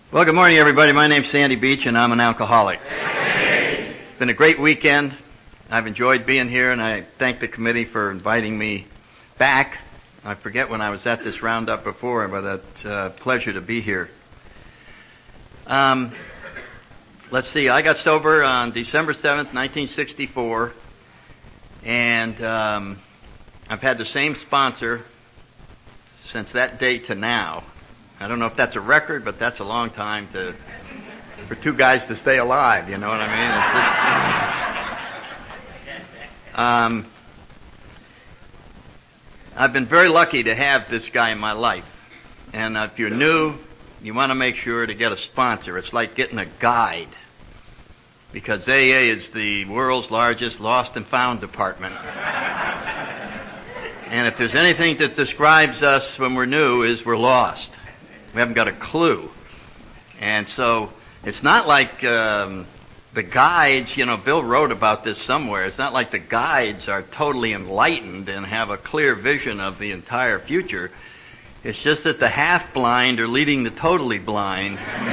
Well, good morning, everybody. My name's Sandy Beach, and I'm an alcoholic. It's been a great weekend. I've enjoyed being here, and I thank the committee for inviting me back. I forget when I was at this roundup before, but it's a pleasure to be here. Let's see. I got sober on December 7th, 1964, and I've had the same sponsor since that day to now. I don't know if that's a record, but that's a long time for two guys to stay alive, you know what I mean? It's just, I've been very lucky to have this guy in my life. And if you're new, you want to make sure to get a sponsor. It's like getting a guide. Because AA is the world's largest lost and found department. And if there's anything that describes us when we're new, is we're lost. We haven't got a clue. And so it's not like the guides, Bill wrote about this somewhere. It's not like the guides are totally enlightened and have a clear vision of the entire future. It's just that the half-blind are leading the totally blind.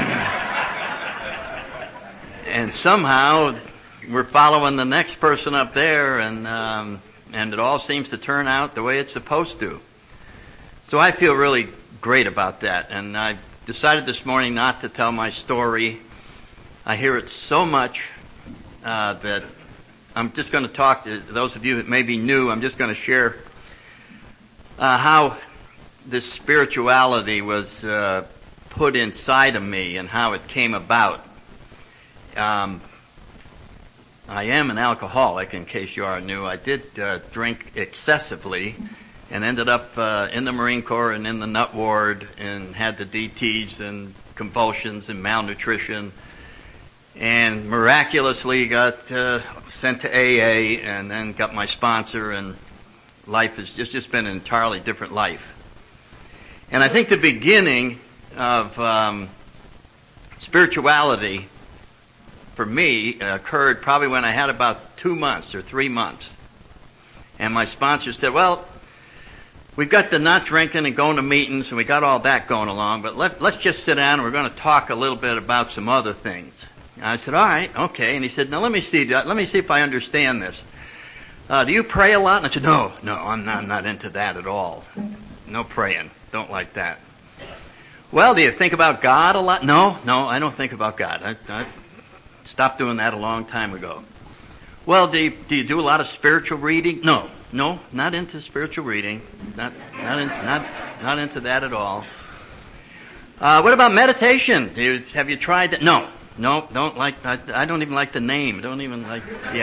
And somehow we're following the next person up there, and it all seems to turn out the way it's supposed to. So I feel really great about that, and I decided this morning not to tell my story. I hear it so much that I'm just going to talk to those of you that may be new. I'm just going to share how this spirituality was put inside of me and how it came about. I am an alcoholic, in case you are new. I did drink excessively and ended up in the Marine Corps and in the nut ward and had the DTs and convulsions and malnutrition, and miraculously got sent to AA and then got my sponsor, and life has just been an entirely different life. And I think the beginning of spirituality for me occurred probably when I had about 2 months or 3 months. And my sponsor said, well, we've got the not drinking and going to meetings, and we got all that going along, but let's just sit down and we're going to talk a little bit about some other things. And I said, all right, okay. And he said, now let me see if I understand this. Do you pray a lot? And I said, no, I'm not into that at all. No praying. Don't like that. Well, do you think about God a lot? No, I don't think about God. I stopped doing that a long time ago. Well, do you do a lot of spiritual reading? No, not into spiritual reading. Not into that at all. What about meditation? Have you tried that? No, don't like. I don't even like the name. Don't even like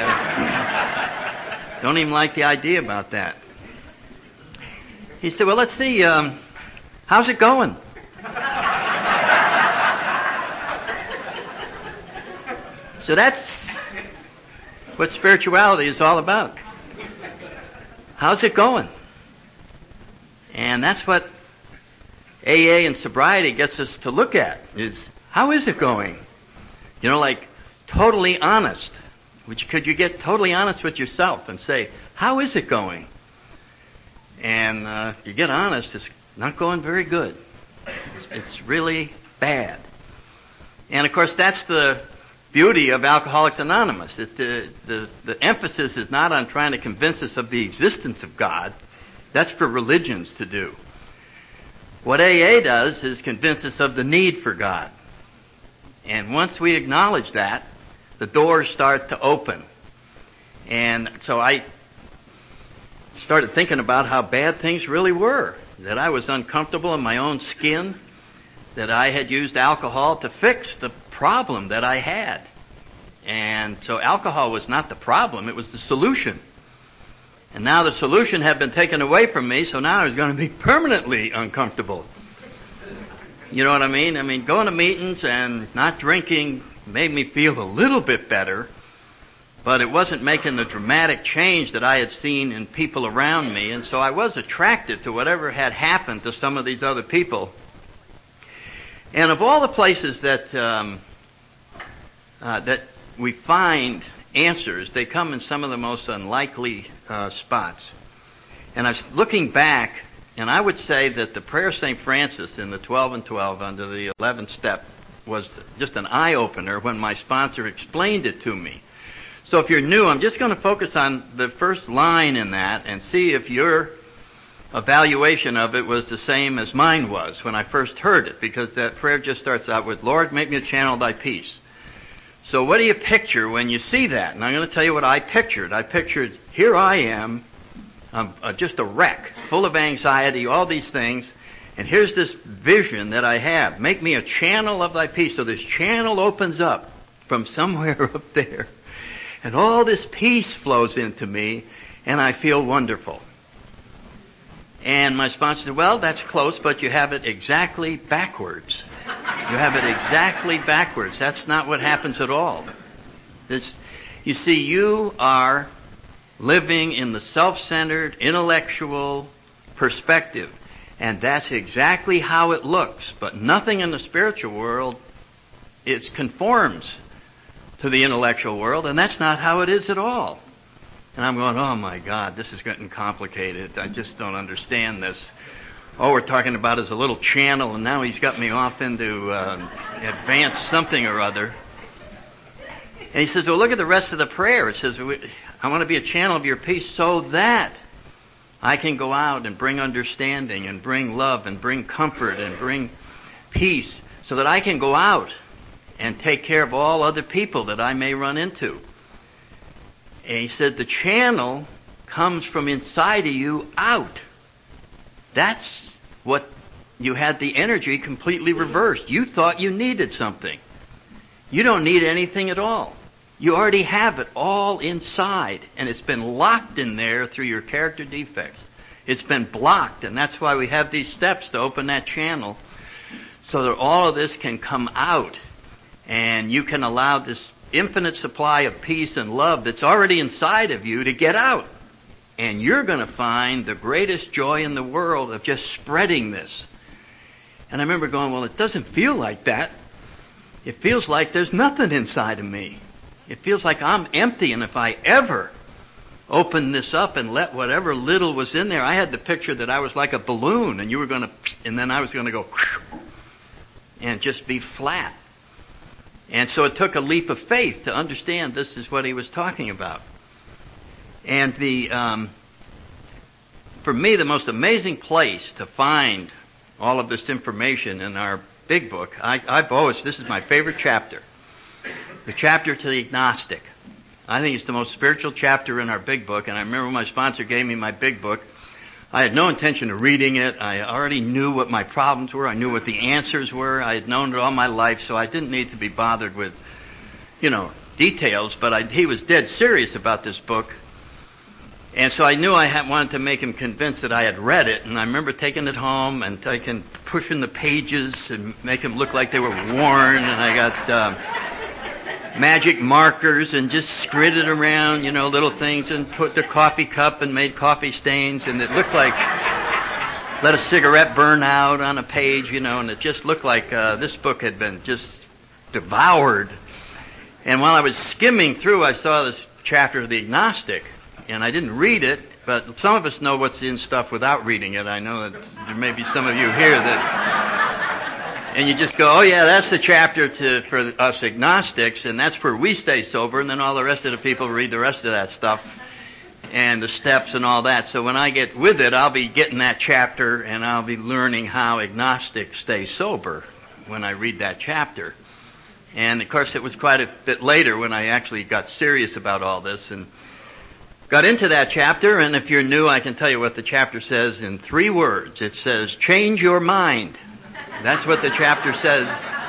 the idea about that. He said, well, let's see. How's it going? So that's what spirituality is all about. How's it going? And that's what AA and sobriety gets us to look at, is how is it going? Like totally honest. Could you get totally honest with yourself and say, how is it going? And if you get honest, it's not going very good. It's really bad. And of course, that's the beauty of Alcoholics Anonymous. The emphasis is not on trying to convince us of the existence of God. That's for religions to do. What AA does is convince us of the need for God. And once we acknowledge that, the doors start to open. And so I started thinking about how bad things really were, that I was uncomfortable in my own skin, that I had used alcohol to fix the problem that I had. And so alcohol was not the problem, it was the solution. And now the solution had been taken away from me, so now I was going to be permanently uncomfortable. You know what I mean? I mean, going to meetings and not drinking made me feel a little bit better, but it wasn't making the dramatic change that I had seen in people around me, and so I was attracted to whatever had happened to some of these other people. And of all the places that we find answers, they come in some of the most unlikely spots. And I was looking back, and I would say that the prayer of St. Francis in the 12 and 12 under the 11th step was just an eye-opener when my sponsor explained it to me. So if you're new, I'm just going to focus on the first line in that and see if your evaluation of it was the same as mine was when I first heard it, because that prayer just starts out with, Lord, make me a channel of thy peace. So what do you picture when you see that? And I'm going to tell you what I pictured. I pictured, here I am, just a wreck, full of anxiety, all these things, and here's this vision that I have. Make me a channel of thy peace. So this channel opens up from somewhere up there, and all this peace flows into me, and I feel wonderful. And my sponsor said, well, that's close, but you have it exactly backwards. You have it exactly backwards. That's not what happens at all. You see, you are living in the self-centered, intellectual perspective. And that's exactly how it looks. But nothing in the spiritual world, it conforms to the intellectual world, and that's not how it is at all. And I'm going, oh my God, this is getting complicated. I just don't understand this. All we're talking about is a little channel, and now he's got me off into advanced something or other. And he says, well, look at the rest of the prayer. It says, I want to be a channel of your peace so that I can go out and bring understanding and bring love and bring comfort and bring peace, so that I can go out and take care of all other people that I may run into. And he said the channel comes from inside of you out. That's what you had the energy completely reversed. You thought you needed something. You don't need anything at all. You already have it all inside, and it's been locked in there through your character defects. It's been blocked, and that's why we have these steps to open that channel, so that all of this can come out, and you can allow this infinite supply of peace and love that's already inside of you to get out. And you're going to find the greatest joy in the world of just spreading this. And I remember going, well, it doesn't feel like that. It feels like there's nothing inside of me. It feels like I'm empty, and if I ever open this up and let whatever little was in there, I had the picture that I was like a balloon, and and then I was going to go and just be flat. And so it took a leap of faith to understand this is what he was talking about. And for me, the most amazing place to find all of this information in our big book, this is my favorite chapter. The chapter to the agnostic. I think it's the most spiritual chapter in our big book, and I remember when my sponsor gave me my big book, I had no intention of reading it. I already knew what my problems were. I knew what the answers were. I had known it all my life, so I didn't need to be bothered with, details, but he was dead serious about this book. And so I knew I wanted to make him convinced that I had read it, and I remember taking it home and pushing the pages and make them look like they were worn, and I got magic markers and just scribbled around, little things, and put the coffee cup and made coffee stains, and it looked like let a cigarette burn out on a page, and it just looked like this book had been just devoured. And while I was skimming through, I saw this chapter of the agnostic, and I didn't read it, but some of us know what's in stuff without reading it. I know that there may be some of you here and you just go, oh yeah, that's the chapter for us agnostics, and that's where we stay sober, and then all the rest of the people read the rest of that stuff and the steps and all that. So when I get with it, I'll be getting that chapter, and I'll be learning how agnostics stay sober when I read that chapter. And of course, it was quite a bit later when I actually got serious about all this and got into that chapter. And if you're new, I can tell you what the chapter says in 3 words. It says, change your mind. That's what the chapter says.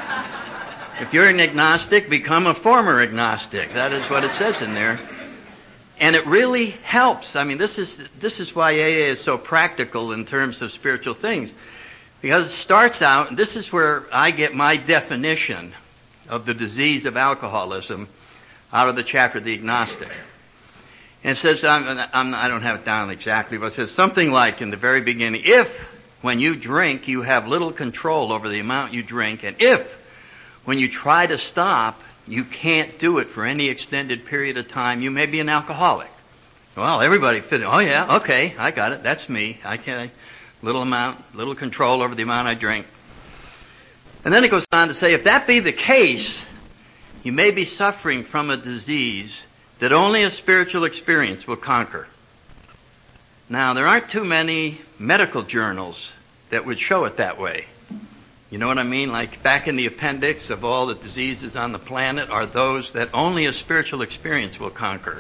If you're an agnostic, become a former agnostic. That is what it says in there. And it really helps. I mean, this is why AA is so practical in terms of spiritual things. Because it starts out, and this is where I get my definition of the disease of alcoholism out of the chapter of the agnostic. And it says, I don't have it down exactly, but it says something like in the very beginning, if when you drink, you have little control over the amount you drink, and if when you try to stop, you can't do it for any extended period of time, you may be an alcoholic. Well, everybody fit in. Oh yeah, okay, I got it. That's me. Little control over the amount I drink. And then it goes on to say, if that be the case, you may be suffering from a disease that only a spiritual experience will conquer. Now, there aren't too many medical journals that would show it that way. You know what I mean? Like back in the appendix of all the diseases on the planet are those that only a spiritual experience will conquer.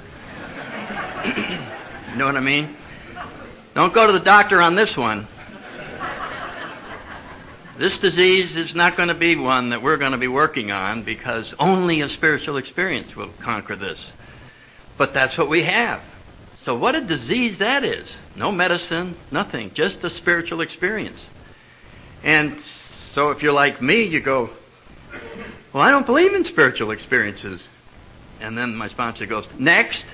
You know what I mean? Don't go to the doctor on this one. This disease is not going to be one that we're going to be working on because only a spiritual experience will conquer this. But that's what we have. So what a disease that is. No medicine, nothing, just a spiritual experience. And so if you're like me, you go, well, I don't believe in spiritual experiences. And then my sponsor goes, next.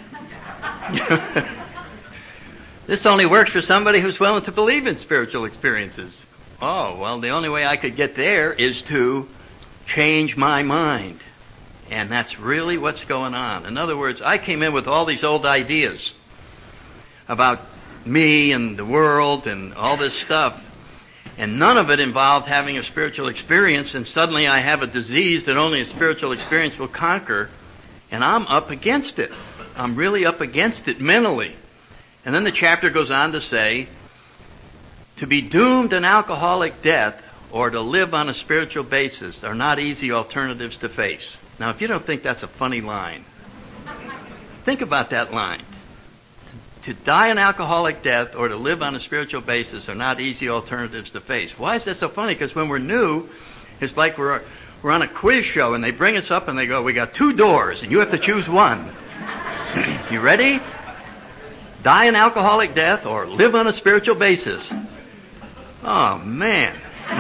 This only works for somebody who's willing to believe in spiritual experiences. Oh, well, the only way I could get there is to change my mind. And that's really what's going on. In other words, I came in with all these old ideas about me and the world and all this stuff. And none of it involved having a spiritual experience. And suddenly I have a disease that only a spiritual experience will conquer. And I'm up against it. I'm really up against it mentally. And then the chapter goes on to say, to be doomed an alcoholic death or to live on a spiritual basis are not easy alternatives to face. Now, if you don't think that's a funny line, think about that line. To die an alcoholic death or to live on a spiritual basis are not easy alternatives to face. Why is that so funny? Because when we're new, it's like we're on a quiz show and they bring us up and they go, we got 2 doors and you have to choose one. You ready? Die an alcoholic death or live on a spiritual basis. Oh, man.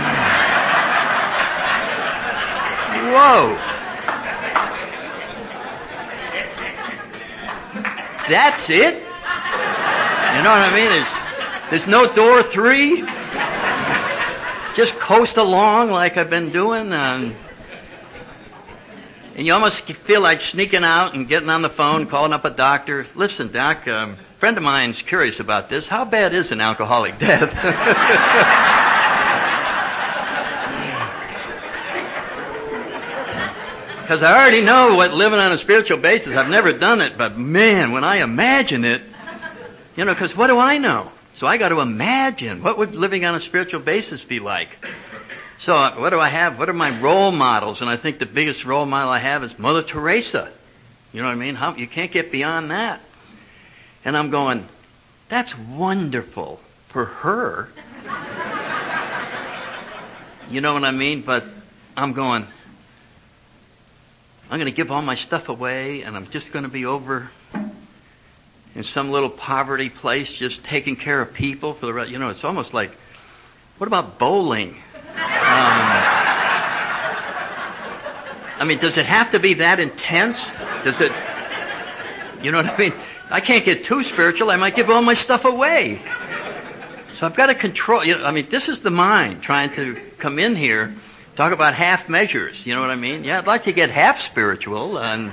Whoa. That's it? You know what I mean? There's no door 3. Just coast along like I've been doing. And you almost feel like sneaking out and getting on the phone, calling up a doctor. Listen, doc, a friend of mine's curious about this. How bad is an alcoholic death? Because I already know what living on a spiritual basis, I've never done it, but man, when I imagine it, you know, because what do I know? So I got to imagine, what would living on a spiritual basis be like? So what do I have? What are my role models? And I think the biggest role model I have is Mother Teresa. You know what I mean? You can't get beyond that. And I'm going, that's wonderful for her. You know what I mean? But I'm going, I'm going to give all my stuff away and I'm just going to be over in some little poverty place just taking care of people for the rest. You know, it's almost like, what about bowling? I mean, does it have to be that intense? Does it, you know what I mean? I can't get too spiritual. I might give all my stuff away. So I've got to control, you know, I mean, this is the mind trying to come in here, talk about half measures. You know what I mean? Yeah, I'd like to get half spiritual. And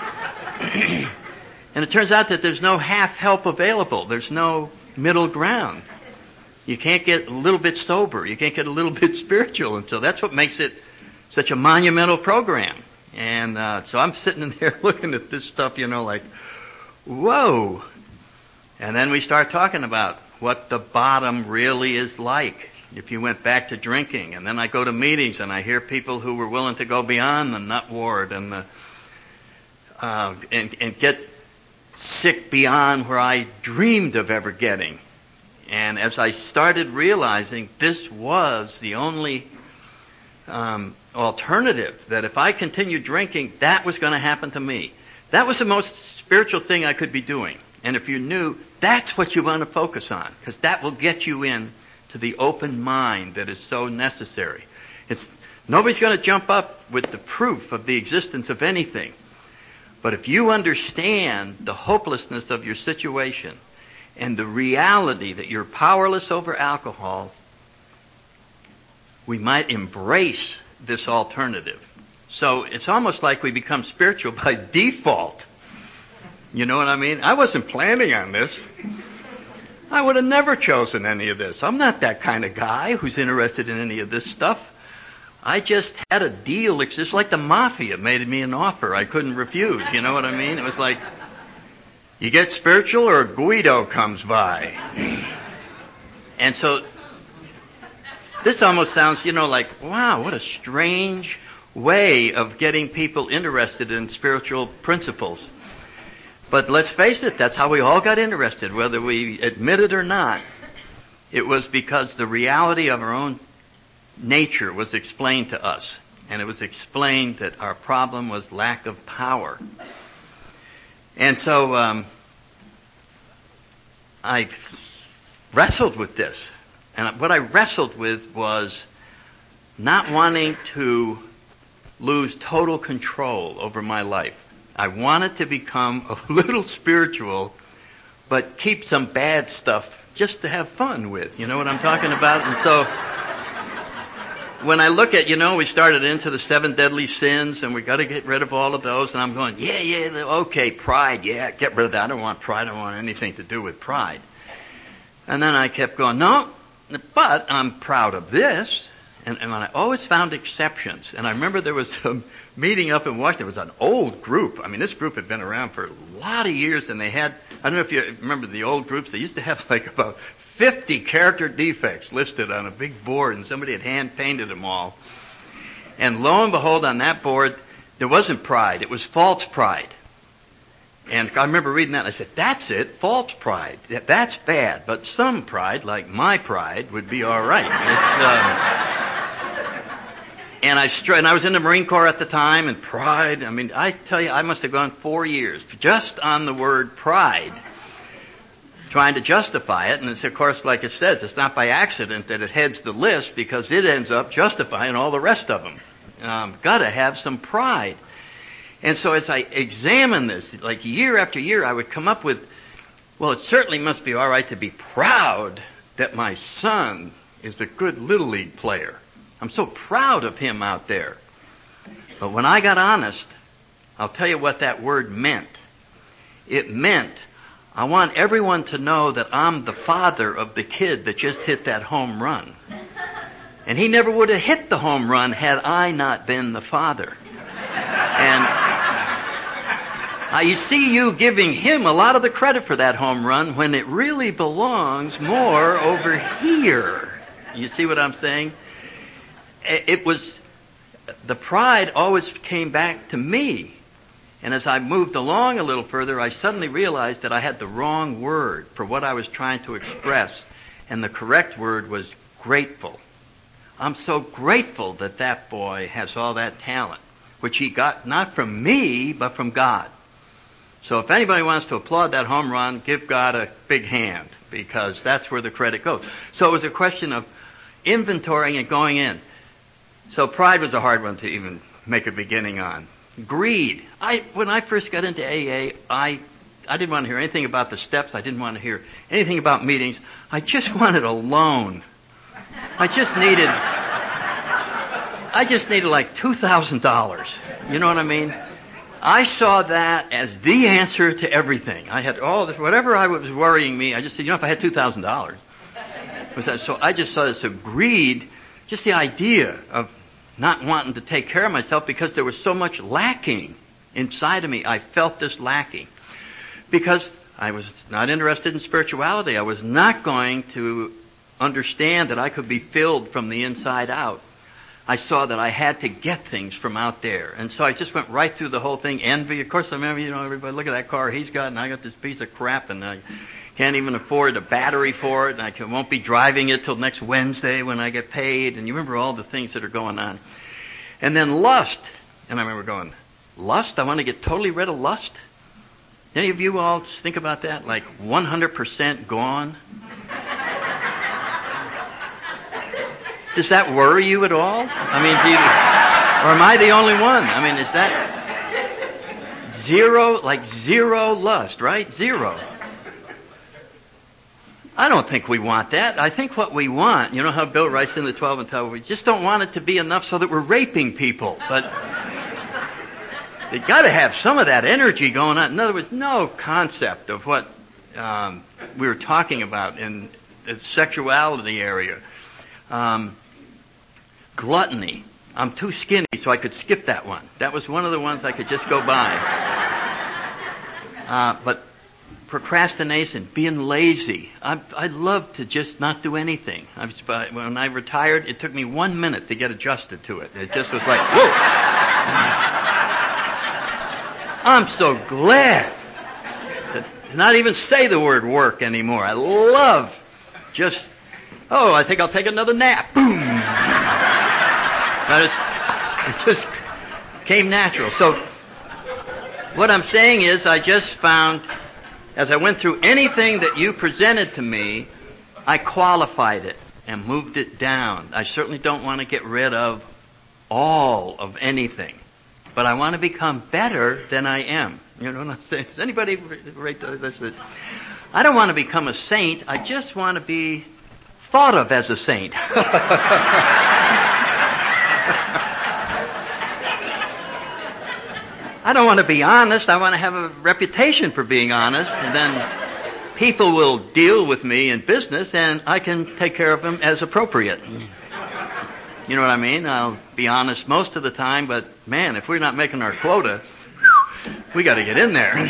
it turns out that there's no half help available. There's no middle ground. You can't get a little bit sober. You can't get a little bit spiritual. And so that's what makes it such a monumental program. And so I'm sitting in there looking at this stuff, you know, like, whoa. And then we start talking about what the bottom really is like if you went back to drinking. And then I go to meetings and I hear people who were willing to go beyond the nut ward and the and get sick beyond where I dreamed of ever getting. And as I started realizing this was the only alternative, that if I continued drinking, that was going to happen to me. That was the most spiritual thing I could be doing. And if you're new, that's what you want to focus on, because that will get you in to the open mind that is so necessary. Nobody's going to jump up with the proof of the existence of anything. But if you understand the hopelessness of your situation and the reality that you're powerless over alcohol, we might embrace this alternative. So it's almost like we become spiritual by default. You know what I mean? I wasn't planning on this. I would have never chosen any of this. I'm not that kind of guy who's interested in any of this stuff. I just had a deal. It's just like the mafia made me an offer I couldn't refuse. You know what I mean? It was like, you get spiritual or Guido comes by. And so, this almost sounds, like, wow, what a strange way of getting people interested in spiritual principles. But let's face it, that's how we all got interested, whether we admit it or not. It was because the reality of our own nature was explained to us. And it was explained that our problem was lack of power. And so I wrestled with this. And what I wrestled with was not wanting to lose total control over my life. I wanted to become a little spiritual, but keep some bad stuff just to have fun with. You know what I'm talking about? And so, when I look at, we started into the 7 deadly sins, and we got to get rid of all of those, and I'm going, okay, pride, get rid of that. I don't want pride. I don't want anything to do with pride. And then I kept going, no, but I'm proud of this. And I always found exceptions. And I remember there was a meeting up in Washington. It was an old group. I mean, this group had been around for a lot of years, and they had, I don't know if you remember the old groups, they used to have like about 50 character defects listed on a big board, and somebody had hand-painted them all. And lo and behold, on that board, there wasn't pride. It was false pride. And I remember reading that, and I said, that's it, false pride. That's bad. But some pride, like my pride, would be all right. And I was in the Marine Corps at the time, and pride, I tell you, I must have gone 4 years just on the word pride, trying to justify it. And it's, of course, like it says, it's not by accident that it heads the list, because it ends up justifying all the rest of them. Gotta have some pride. And so as I examine this, like year after year, I would come up with, well, it certainly must be all right to be proud that my son is a good Little League player. I'm so proud of him out there. But when I got honest, I'll tell you what that word meant. It meant, I want everyone to know that I'm the father of the kid that just hit that home run. And he never would have hit the home run had I not been the father. And I see you giving him a lot of the credit for that home run when it really belongs more over here. You see what I'm saying? It was, the pride always came back to me. And as I moved along a little further, I suddenly realized that I had the wrong word for what I was trying to express. And the correct word was grateful. I'm so grateful that that boy has all that talent, which he got not from me, but from God. So if anybody wants to applaud that home run, give God a big hand, because that's where the credit goes. So it was a question of inventorying and going in. So pride was a hard one to even make a beginning on. Greed. When I first got into AA, I didn't want to hear anything about the steps. I didn't want to hear anything about meetings. I just wanted a loan. I just needed like $2,000. You know what I mean? I saw that as the answer to everything. I had all this, whatever I was worrying me, I just said, if I had $2,000. So I just saw this of greed, just the idea of not wanting to take care of myself because there was so much lacking inside of me. I felt this lacking. Because I was not interested in spirituality. I was not going to understand that I could be filled from the inside out. I saw that I had to get things from out there. And so I just went right through the whole thing. Envy. Of course, I remember, everybody, look at that car he's got, and I got this piece of crap, and I can't even afford a battery for it, and I won't be driving it till next Wednesday when I get paid. And you remember all the things that are going on. And then lust. And I remember going, lust? I want to get totally rid of lust? Any of you all think about that? Like 100% gone? Does that worry you at all? Or am I the only one? Is that zero lust, right? Zero. I don't think we want that. I think what we want, you know how Bill writes in the 12 and 12, we just don't want it to be enough so that we're raping people. But they got to have some of that energy going on. In other words, no concept of what we were talking about in the sexuality area. Gluttony. I'm too skinny, so I could skip that one. That was one of the ones I could just go by. But procrastination, being lazy. I'd love to just not do anything. When I retired, it took me 1 minute to get adjusted to it. It just was like, whoa! I'm so glad to not even say the word work anymore. I love just, I think I'll take another nap. Boom! But it just came natural. So what I'm saying is I just found, as I went through anything that you presented to me, I qualified it and moved it down. I certainly don't want to get rid of all of anything, but I want to become better than I am. You know what I'm saying? Does anybody rate this? I don't want to become a saint. I just want to be thought of as a saint. I don't want to be honest. I want to have a reputation for being honest, and then people will deal with me in business, and I can take care of them as appropriate. You know what I mean? I'll be honest most of the time, but man, if we're not making our quota, we got to get in there.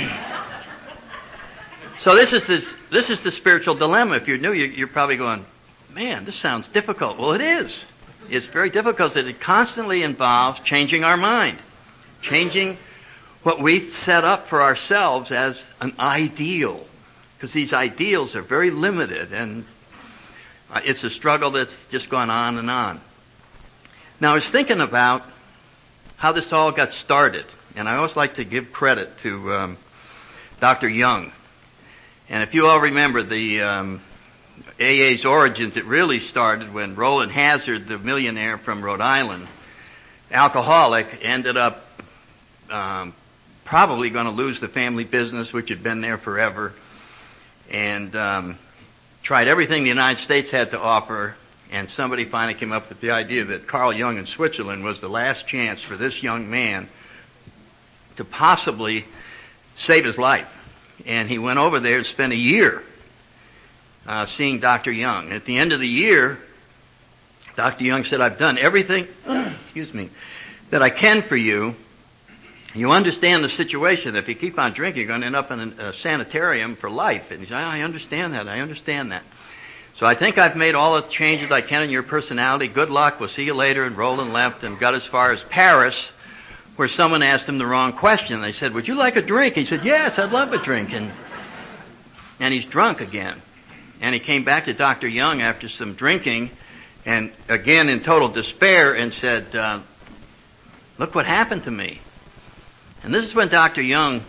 So this is the spiritual dilemma. If you're new, you're probably going, man, this sounds difficult. Well, it is. It's very difficult because it constantly involves changing our mind, changing what we set up for ourselves as an ideal, because these ideals are very limited, and it's a struggle that's just gone on and on. Now, I was thinking about how this all got started, and I always like to give credit to Dr. Young. And if you all remember the AA's origins, it really started when Roland Hazard, the millionaire from Rhode Island, alcoholic, ended up probably going to lose the family business, which had been there forever, and tried everything the United States had to offer, and somebody finally came up with the idea that Carl Jung in Switzerland was the last chance for this young man to possibly save his life. And he went over there and spent a year seeing Dr. Young. And at the end of the year, Dr. Young said, I've done everything, that I can for you. You understand the situation. If you keep on drinking, you're going to end up in a sanitarium for life. And he said, I understand that. So I think I've made all the changes I can in your personality. Good luck. We'll see you later. And Roland left and got as far as Paris, where someone asked him the wrong question. They said, would you like a drink? He said, yes, I'd love a drink. And he's drunk again. And he came back to Dr. Young after some drinking, and again in total despair, and said, look what happened to me. And this is when Dr. Young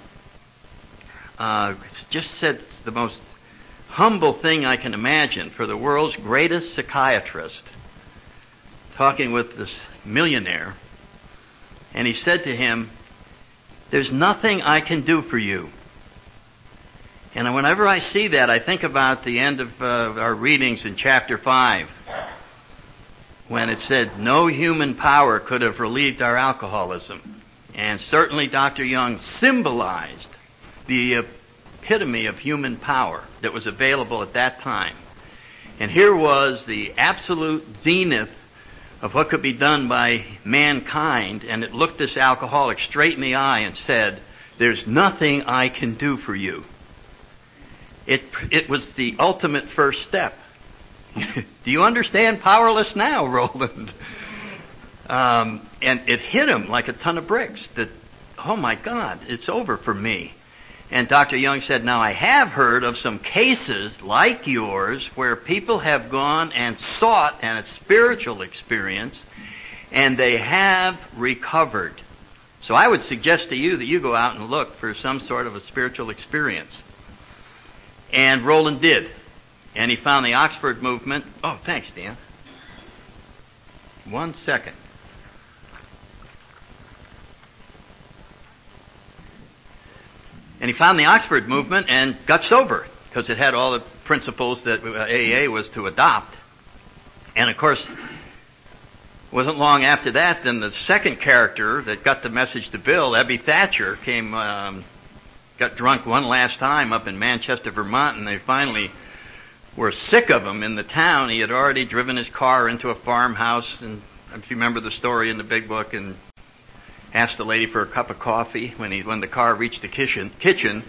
just said the most humble thing I can imagine for the world's greatest psychiatrist, talking with this millionaire. And he said to him, there's nothing I can do for you. And whenever I see that, I think about the end of our readings in chapter 5, when it said, no human power could have relieved our alcoholism. And certainly Dr. Young symbolized the epitome of human power that was available at that time. And here was the absolute zenith of what could be done by mankind, and it looked this alcoholic straight in the eye and said, there's nothing I can do for you. It was the ultimate first step. Do you understand powerless now, Roland? And it hit him like a ton of bricks that, oh my God, it's over for me. And Dr. Young said, now I have heard of some cases like yours where people have gone and sought a spiritual experience and they have recovered. So I would suggest to you that you go out and look for some sort of a spiritual experience. And Roland did. And he found the Oxford movement. Oh, thanks, Dan. 1 second. And he found the Oxford movement and got sober, because it had all the principles that AA was to adopt. And of course, it wasn't long after that, then the second character that got the message to Bill, Ebby Thatcher, got drunk one last time up in Manchester, Vermont, and they finally were sick of him in the town. He had already driven his car into a farmhouse and if you remember the story in the big book, and asked the lady for a cup of coffee when the car reached the kitchen.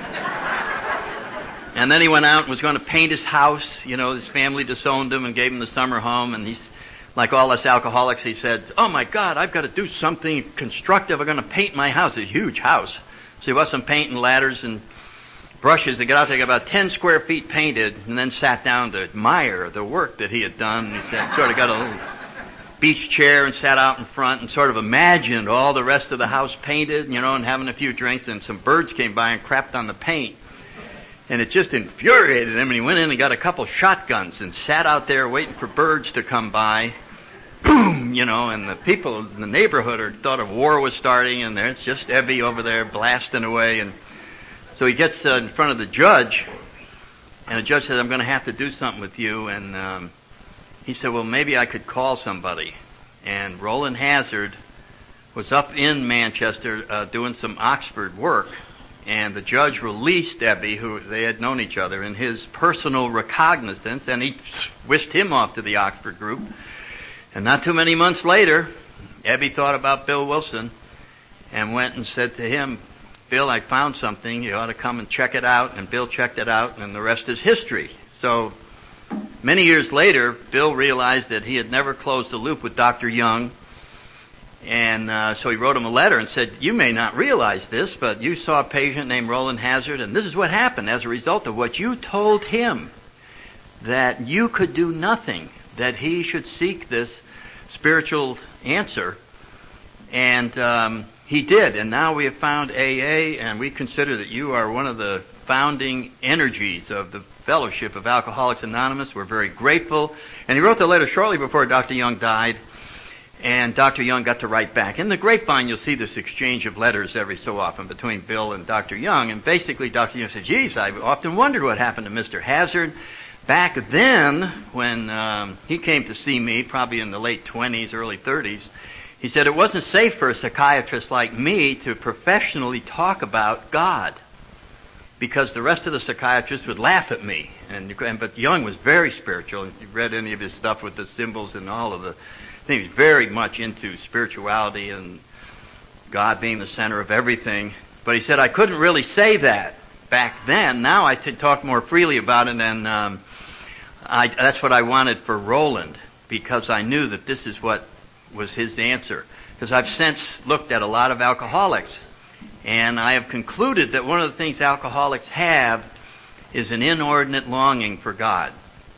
And then he went out and was going to paint his house. You know, his family disowned him and gave him the summer home. And he's, like all us alcoholics, he said, "Oh my God, I've got to do something constructive. I'm going to paint my house." It's a huge house. So he wasn't painting ladders and brushes. He got out there, got about 10 square feet painted, and then sat down to admire the work that he had done. And he said, sort of got a little beach chair and sat out in front and sort of imagined all the rest of the house painted, you know, and having a few drinks. And some birds came by and crapped on the paint. And it just infuriated him, and he went in and got a couple shotguns and sat out there waiting for birds to come by. Boom, you know, and the people in the neighborhood thought a war was starting, and there's just Ebby over there blasting away. And so he gets in front of the judge, and the judge says, "I'm going to have to do something with you." And he said, "Well, maybe I could call somebody." And Roland Hazard was up in Manchester doing some Oxford work. And the judge released Ebby, who they had known each other, in his personal recognizance, and he whisked him off to the Oxford group. And not too many months later, Ebby thought about Bill Wilson and went and said to him, "Bill, I found something. You ought to come and check it out." And Bill checked it out, and the rest is history. So many years later, Bill realized that he had never closed the loop with Dr. Young. And so he wrote him a letter and said, "You may not realize this, but you saw a patient named Roland Hazard, and this is what happened as a result of what you told him, that you could do nothing, that he should seek this spiritual answer." And he did, and now we have found AA, and we consider that you are one of the founding energies of the Fellowship of Alcoholics Anonymous. We're very grateful. And he wrote the letter shortly before Dr. Young died. And Dr. Young got to write back. In the grapevine, you'll see this exchange of letters every so often between Bill and Dr. Young. And basically, Dr. Young said, "Geez, I've often wondered what happened to Mr. Hazard. Back then, when he came to see me, probably in the late 20s, early 30s, he said it wasn't safe for a psychiatrist like me to professionally talk about God, because the rest of the psychiatrists would laugh at me." But Young was very spiritual. If you read any of his stuff with the symbols and all of the things, he was very much into spirituality and God being the center of everything. But he said, "I couldn't really say that back then. Now I talk more freely about it, and that's what I wanted for Roland, because I knew that this is what was his answer." Because I've since looked at a lot of alcoholics, and I have concluded that one of the things alcoholics have is an inordinate longing for God.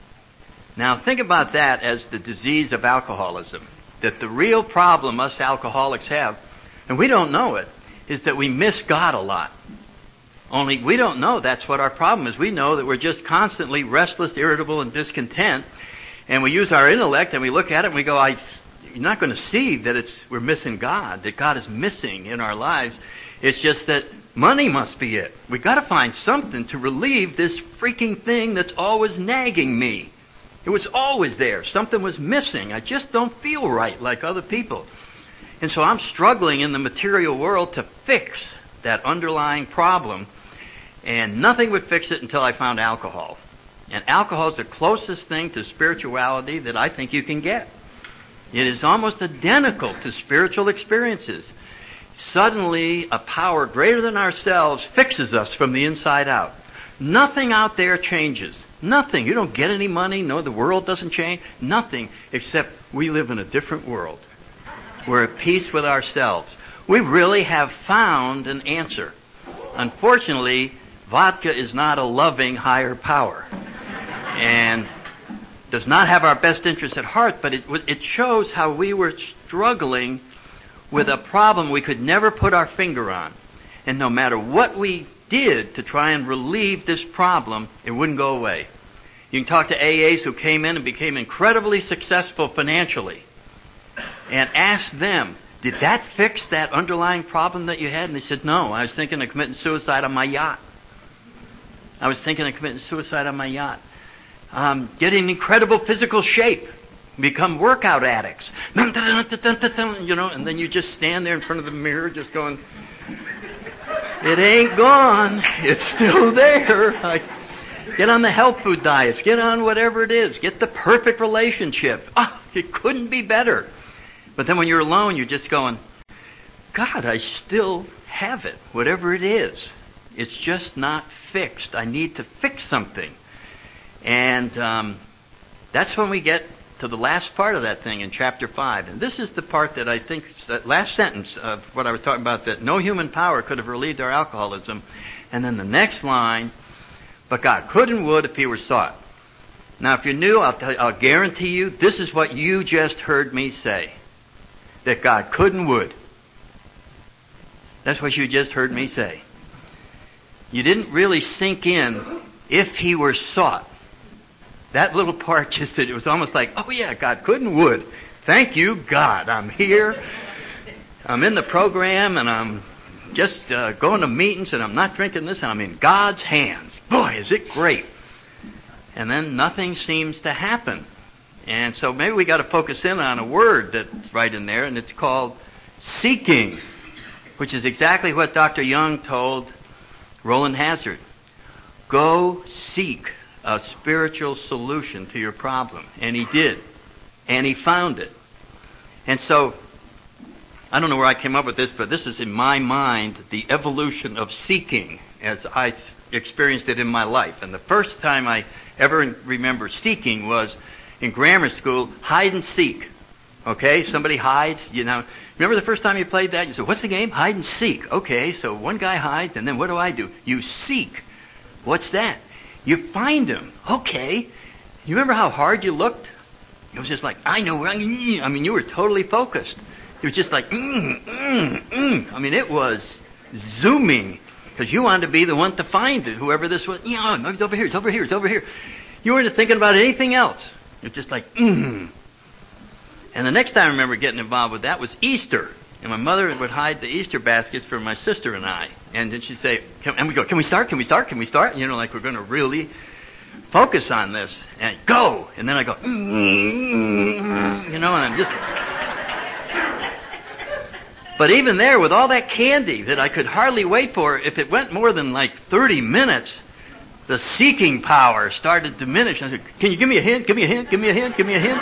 Now think about that as the disease of alcoholism. That the real problem us alcoholics have, and we don't know it, is that we miss God a lot. Only we don't know that's what our problem is. We know that we're just constantly restless, irritable, and discontent. And we use our intellect and we look at it and we go, you're not going to see that we're missing God, that God is missing in our lives. It's just that money must be it. We've got to find something to relieve this freaking thing that's always nagging me. It was always there. Something was missing. I just don't feel right like other people. And so I'm struggling in the material world to fix that underlying problem. And nothing would fix it until I found alcohol. And alcohol is the closest thing to spirituality that I think you can get. It is almost identical to spiritual experiences. Suddenly, a power greater than ourselves fixes us from the inside out. Nothing out there changes. Nothing. You don't get any money. No, the world doesn't change. Nothing, except we live in a different world. We're at peace with ourselves. We really have found an answer. Unfortunately, vodka is not a loving higher power and does not have our best interests at heart, but it shows how we were struggling with a problem we could never put our finger on. And no matter what we did to try and relieve this problem, it wouldn't go away. You can talk to AAs who came in and became incredibly successful financially and ask them, "Did that fix that underlying problem that you had?" And they said, "No, I was thinking of committing suicide on my yacht. I was thinking of committing suicide on my yacht. Get in incredible physical shape. Become workout addicts." You know, and then you just stand there in front of the mirror just going, "It ain't gone. It's still there." Get on the health food diets. Get on whatever it is. Get the perfect relationship. It couldn't be better. But then when you're alone, you're just going, God, I still have it, whatever it is. It's just not fixed. I need to fix something. And that's when we get to the last part of that thing in chapter 5. And this is the part that I think, that last sentence of what I was talking about, that no human power could have relieved our alcoholism. And then the next line, but God could and would if he were sought. Now, if you're new, I'll guarantee you, this is what you just heard me say. That God could and would. That's what you just heard me say. You didn't really sink in if he were sought. That little part just, it was almost like, oh yeah, God could and would. Thank you, God. I'm here. I'm in the program and I'm just going to meetings and I'm not drinking this and I'm in God's hands. Boy, is it great. And then nothing seems to happen. And so maybe we got to focus in on a word that's right in there, and it's called seeking, which is exactly what Dr. Young told Roland Hazard. Go seek a spiritual solution to your problem. And he did. And he found it. And so, I don't know where I came up with this, but this is in my mind the evolution of seeking as I experienced it in my life. And the first time I ever remember seeking was in grammar school, hide and seek. Okay, somebody hides, Remember the first time you played that? You said, what's the game? Hide and seek. Okay, so one guy hides, and then what do? You seek. What's that? You find him. Okay. You remember how hard you looked? It was just like, I know where you were totally focused. It was just like, I mean, it was zooming, because you wanted to be the one to find it, whoever this was. It's over here, it's over here, it's over here. You weren't thinking about anything else. It was just like, And the next time I remember getting involved with that was Easter. And my mother would hide the Easter baskets for my sister and I. And then she'd say, and we go, can we start? Like we're going to really focus on this. And go! And then I go, and I'm just... But even there, with all that candy that I could hardly wait for, if it went more than like 30 minutes, the seeking power started to diminish. I said, can you give me a hint? Give me a hint? Give me a hint? Give me a hint?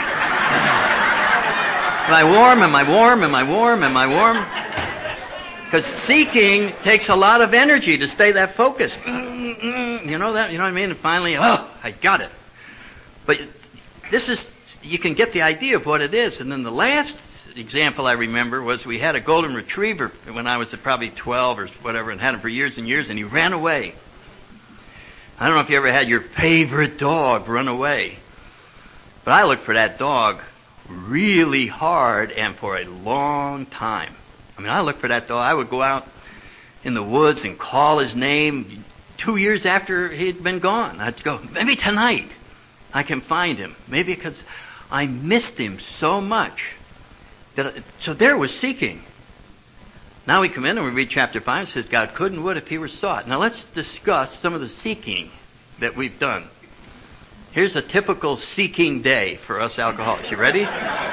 Am I warm? Am I warm? Am I warm? Am I warm? Because seeking takes a lot of energy to stay that focused. You know that? You know what I mean? And finally, I got it. But this is, you can get the idea of what it is. And then the last example I remember was we had a golden retriever when I was probably 12 or whatever, and had him for years and years, and he ran away. I don't know if you ever had your favorite dog run away. But I looked for that dog really hard and for a long time. I mean, I looked for that dog. I would go out in the woods and call his name 2 years after he'd been gone. I'd go, maybe tonight I can find him. Maybe because I missed him so much. So there was seeking. Now we come in and we read chapter 5. It says, God could and would if he were sought. Now let's discuss some of the seeking that we've done. Here's a typical seeking day for us alcoholics. You ready?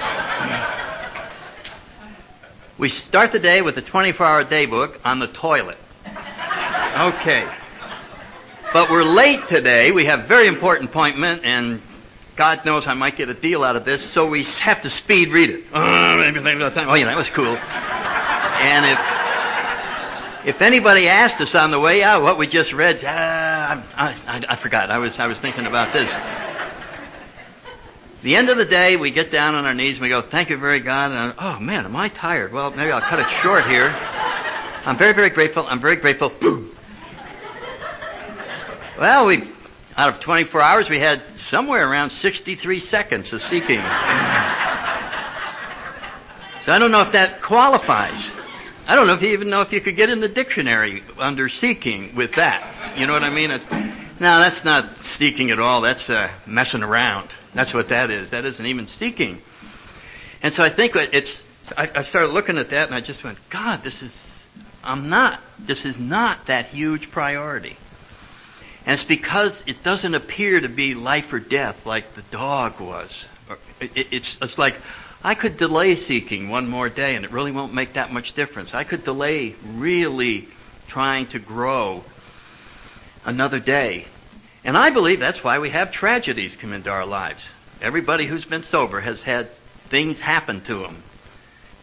We start the day with the 24-hour day book on the toilet. Okay. But we're late today. We have a very important appointment, and God knows I might get a deal out of this, so we have to speed read it. That was cool. And if anybody asked us on the way out what we just read, I forgot. I was thinking about this. The end of the day, we get down on our knees and we go, thank you very God. And oh man, am I tired? Well, maybe I'll cut it short here. I'm very, very grateful. I'm very grateful. Boom. Well, out of 24 hours, we had somewhere around 63 seconds of seeking. So I don't know if that qualifies. I don't know if you even know if you could get in the dictionary under seeking with that. You know what I mean? No, that's not seeking at all. That's messing around. That's what that is. That isn't even seeking. And so I think I started looking at that and I just went, God, this is not that huge priority. And it's because it doesn't appear to be life or death like the dog was. It's like, I could delay seeking one more day and it really won't make that much difference. I could delay really trying to grow another day. And I believe that's why we have tragedies come into our lives. Everybody who's been sober has had things happen to them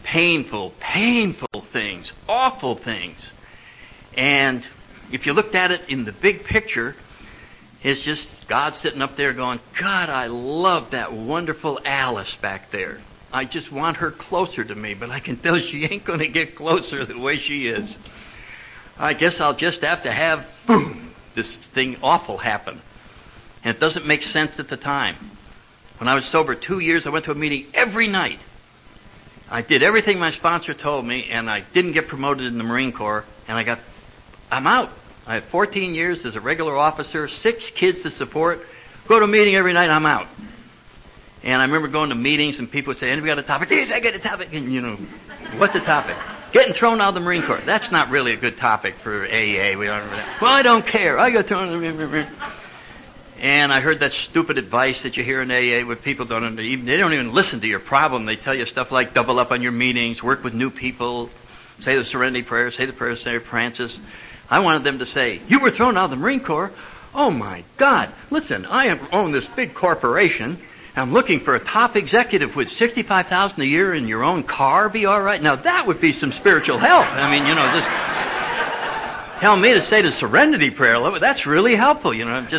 painful things, awful things. And if you looked at it in the big picture, it's just God sitting up there going, God, I love that wonderful Alice back there. I just want her closer to me, but I can tell she ain't going to get closer the way she is. I guess I'll just have to have, boom, this thing awful happen. And it doesn't make sense at the time. When I was sober 2 years, I went to a meeting every night. I did everything my sponsor told me, and I didn't get promoted in the Marine Corps, and I'm out. I had 14 years as a regular officer, 6 kids to support, go to a meeting every night, I'm out. And I remember going to meetings and people would say, anybody got a topic? Yes, I got a topic. And what's the topic? Getting thrown out of the Marine Corps. That's not really a good topic for AA. Well, I don't care. I got thrown out of the Marine Corps. And I heard that stupid advice that you hear in AA where people they don't even listen to your problem. They tell you stuff like double up on your meetings, work with new people, say the Serenity Prayer, say the prayer of St. Francis. I wanted them to say, you were thrown out of the Marine Corps? Oh my God. Listen, I own this big corporation. I'm looking for a top executive with $65,000 a year in your own car. Be all right. Now that would be some spiritual help. I mean, just tell me to say the Serenity Prayer. That's really helpful.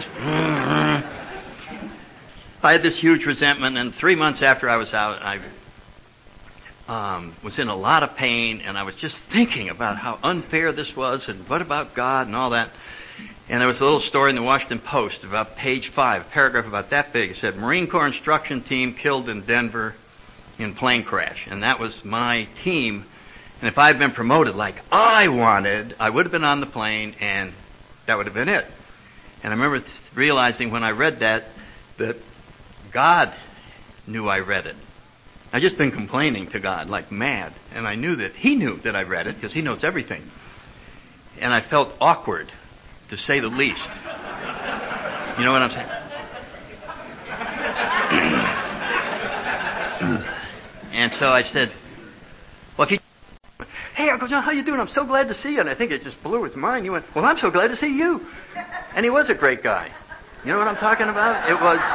I had this huge resentment, and 3 months after I was out, I was in a lot of pain, and I was just thinking about how unfair this was, and what about God and all that. And there was a little story in the Washington Post about page 5, a paragraph about that big. It said, Marine Corps instruction team killed in Denver in plane crash. And that was my team. And if I had been promoted like I wanted, I would have been on the plane, and that would have been it. And I remember realizing when I read that God knew I read it. I'd just been complaining to God like mad. And I knew that He knew that I read it, because He knows everything. And I felt awkward, to say the least. You know what I'm saying? And so I said, well, hey, Uncle John, how you doing? I'm so glad to see you. And I think it just blew his mind. He went, well, I'm so glad to see you. And he was a great guy. You know what I'm talking about?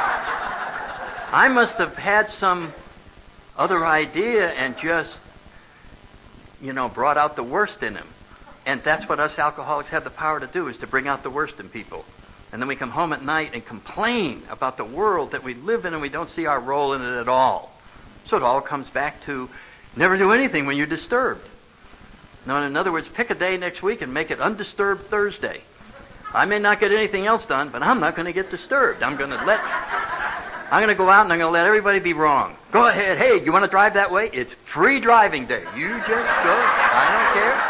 I must have had some other idea and just, brought out the worst in him. And that's what us alcoholics have the power to do, is to bring out the worst in people. And then we come home at night and complain about the world that we live in, and we don't see our role in it at all. So it all comes back to never do anything when you're disturbed. Now, in other words, pick a day next week and make it Undisturbed Thursday. I may not get anything else done, but I'm not going to get disturbed. I'm going to go out and I'm going to let everybody be wrong. Go ahead. Hey, you want to drive that way? It's free driving day. You just go. I don't care.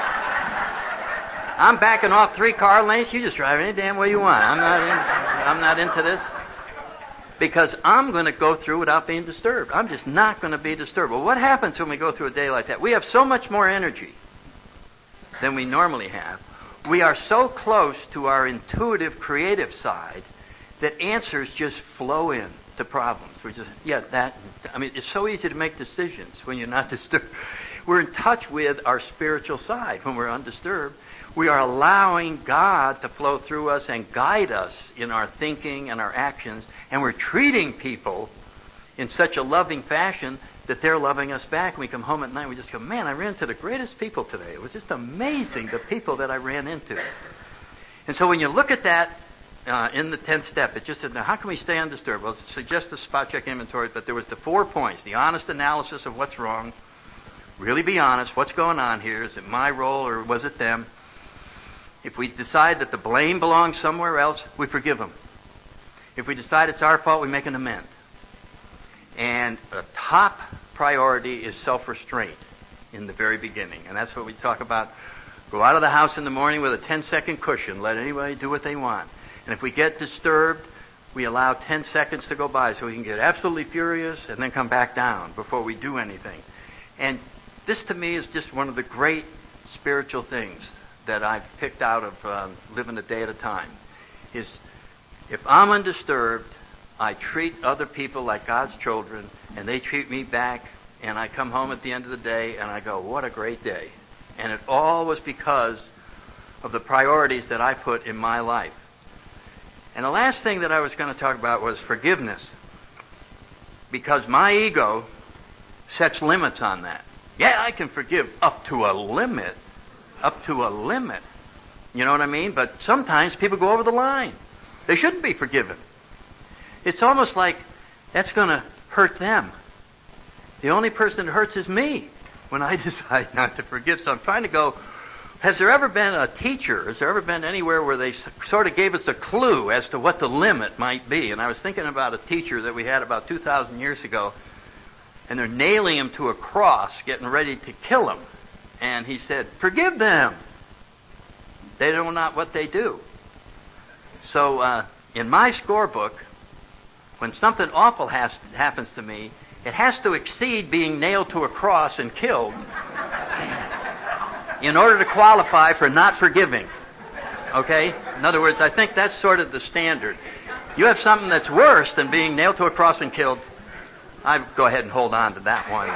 I'm backing off 3 car lanes. You just drive any damn way you want. I'm not into this. Because I'm going to go through without being disturbed. I'm just not going to be disturbed. Well, what happens when we go through a day like that? We have so much more energy than we normally have. We are so close to our intuitive, creative side that answers just flow in to problems. It's so easy to make decisions when you're not disturbed. We're in touch with our spiritual side when we're undisturbed. We are allowing God to flow through us and guide us in our thinking and our actions, and we're treating people in such a loving fashion that they're loving us back. And we come home at night and we just go, man, I ran into the greatest people today. It was just amazing, the people that I ran into. And so when you look at that in the 10th step, it just said, now how can we stay undisturbed? Well, it suggests the spot check inventory, but there was the 4 points. The honest analysis of what's wrong. Really be honest. What's going on here? Is it my role or was it them? If we decide that the blame belongs somewhere else, we forgive them. If we decide it's our fault, we make an amend. And a top priority is self-restraint in the very beginning. And that's what we talk about. Go out of the house in the morning with a 10-second cushion. Let anybody do what they want. And if we get disturbed, we allow 10 seconds to go by so we can get absolutely furious and then come back down before we do anything. And this to me is just one of the great spiritual things that I've picked out of living a day at a time, is if I'm undisturbed, I treat other people like God's children, and they treat me back, and I come home at the end of the day, and I go, what a great day. And it all was because of the priorities that I put in my life. And the last thing that I was going to talk about was forgiveness, because my ego sets limits on that. Yeah, I can forgive up to a limit. Up to a limit. You know what I mean? But sometimes people go over the line. They shouldn't be forgiven. It's almost like that's going to hurt them. The only person that hurts is me when I decide not to forgive. So I'm trying to go, has there ever been a teacher, has there ever been anywhere where they sort of gave us a clue as to what the limit might be? And I was thinking about a teacher that we had about 2,000 years ago, and they're nailing him to a cross, getting ready to kill him. And he said, forgive them. They know not what they do. So in my scorebook, when something awful happens to me, it has to exceed being nailed to a cross and killed in order to qualify for not forgiving. Okay? In other words, I think that's sort of the standard. You have something that's worse than being nailed to a cross and killed, I'd go ahead and hold on to that one.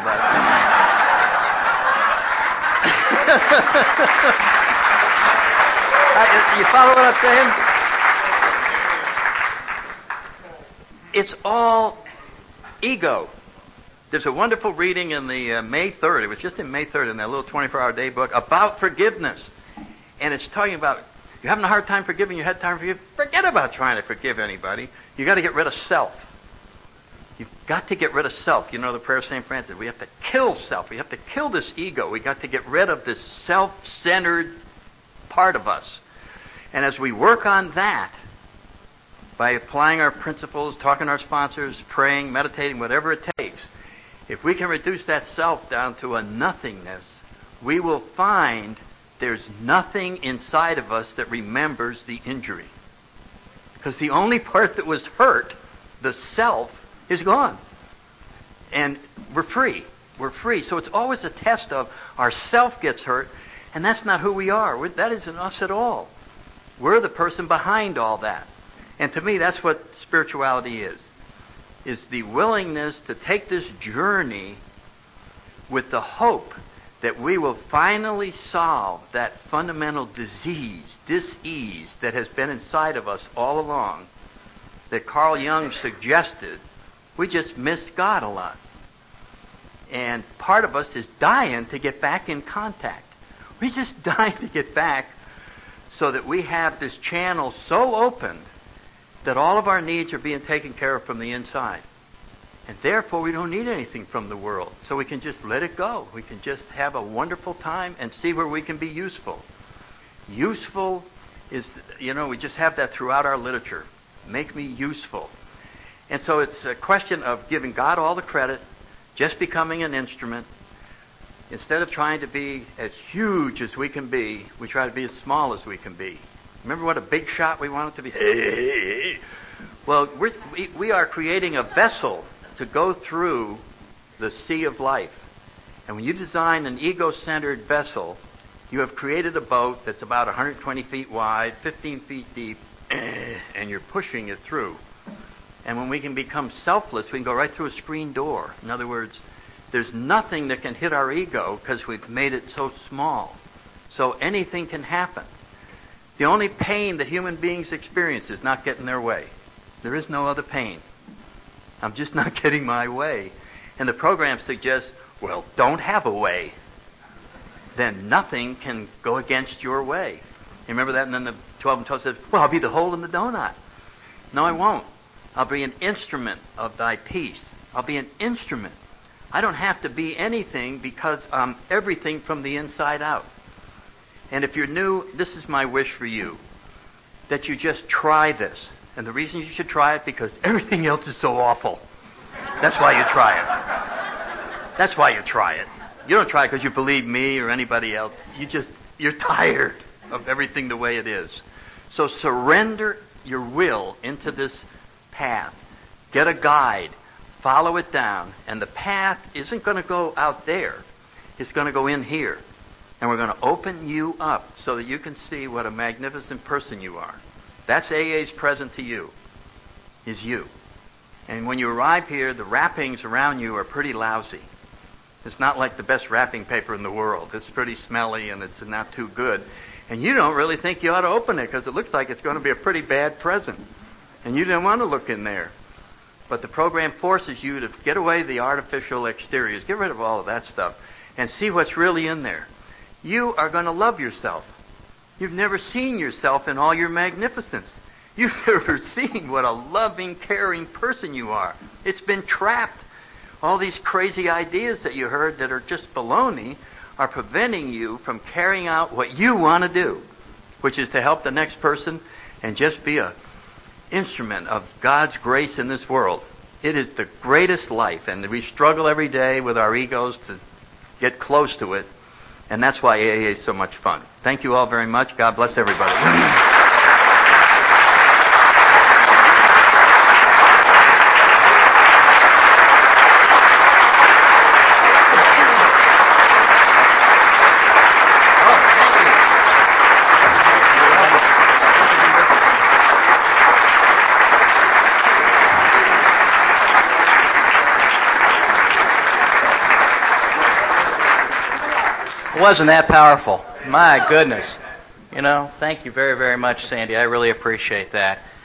But you follow what I'm saying? It's all ego. There's a wonderful reading in the May 3rd, it was just in May 3rd in that little 24-hour day book, about forgiveness. And it's talking about, you're having a hard time forgiving, you had time to forgive, forget about trying to forgive anybody. You got to get rid of self. You've got to get rid of self. You know the prayer of St. Francis, we have to kill self. We have to kill this ego. We got to get rid of this self-centered part of us. And as we work on that, by applying our principles, talking to our sponsors, praying, meditating, whatever it takes, if we can reduce that self down to a nothingness, we will find there's nothing inside of us that remembers the injury. Because the only part that was hurt, the self, is gone. And we're free. We're free. So it's always a test of our self gets hurt, and that's not who we are. That isn't us at all. We're the person behind all that. And to me, that's what spirituality is the willingness to take this journey with the hope that we will finally solve that fundamental disease, dis-ease that has been inside of us all along, that Carl Jung suggested. We just miss God a lot. And part of us is dying to get back in contact. We just dying to get back so that we have this channel so opened that all of our needs are being taken care of from the inside. And therefore, we don't need anything from the world. So we can just let it go. We can just have a wonderful time and see where we can be useful. Useful is, we just have that throughout our literature. Make me useful. And so it's a question of giving God all the credit, just becoming an instrument. Instead of trying to be as huge as we can be, we try to be as small as we can be. Remember what a big shot we want it to be? Hey. Well, we are creating a vessel to go through the sea of life. And when you design an ego-centered vessel, you have created a boat that's about 120 feet wide, 15 feet deep, and you're pushing it through. And when we can become selfless, we can go right through a screen door. In other words, there's nothing that can hit our ego because we've made it so small. So anything can happen. The only pain that human beings experience is not getting their way. There is no other pain. I'm just not getting my way. And the program suggests, well, don't have a way. Then nothing can go against your way. You remember that? And then the 12 and 12 said, well, I'll be the hole in the donut. No, I won't. I'll be an instrument of thy peace. I'll be an instrument. I don't have to be anything because I'm everything from the inside out. And if you're new, this is my wish for you, that you just try this. And the reason you should try it, because everything else is so awful. That's why you try it. That's why you try it. You don't try it because you believe me or anybody else. You're tired of everything the way it is. So surrender your will into this path. Get a guide. Follow it down. And the path isn't going to go out there. It's going to go in here. And we're going to open you up so that you can see what a magnificent person you are. That's AA's present to you, is you. And when you arrive here, the wrappings around you are pretty lousy. It's not like the best wrapping paper in the world. It's pretty smelly and it's not too good. And you don't really think you ought to open it because it looks like it's going to be a pretty bad present. And you didn't want to look in there. But the program forces you to get away the artificial exteriors. Get rid of all of that stuff. and see what's really in there. You are going to love yourself. You've never seen yourself in all your magnificence. You've never seen what a loving, caring person you are. It's been trapped. All these crazy ideas that you heard that are just baloney are preventing you from carrying out what you want to do, which is to help the next person and just be an instrument of God's grace in this world. It is the greatest life, and we struggle every day with our egos to get close to it, and that's why AA is so much fun. Thank you all very much. God bless everybody. Wasn't that powerful? My goodness. Thank you very, very much, Sandy. I really appreciate that.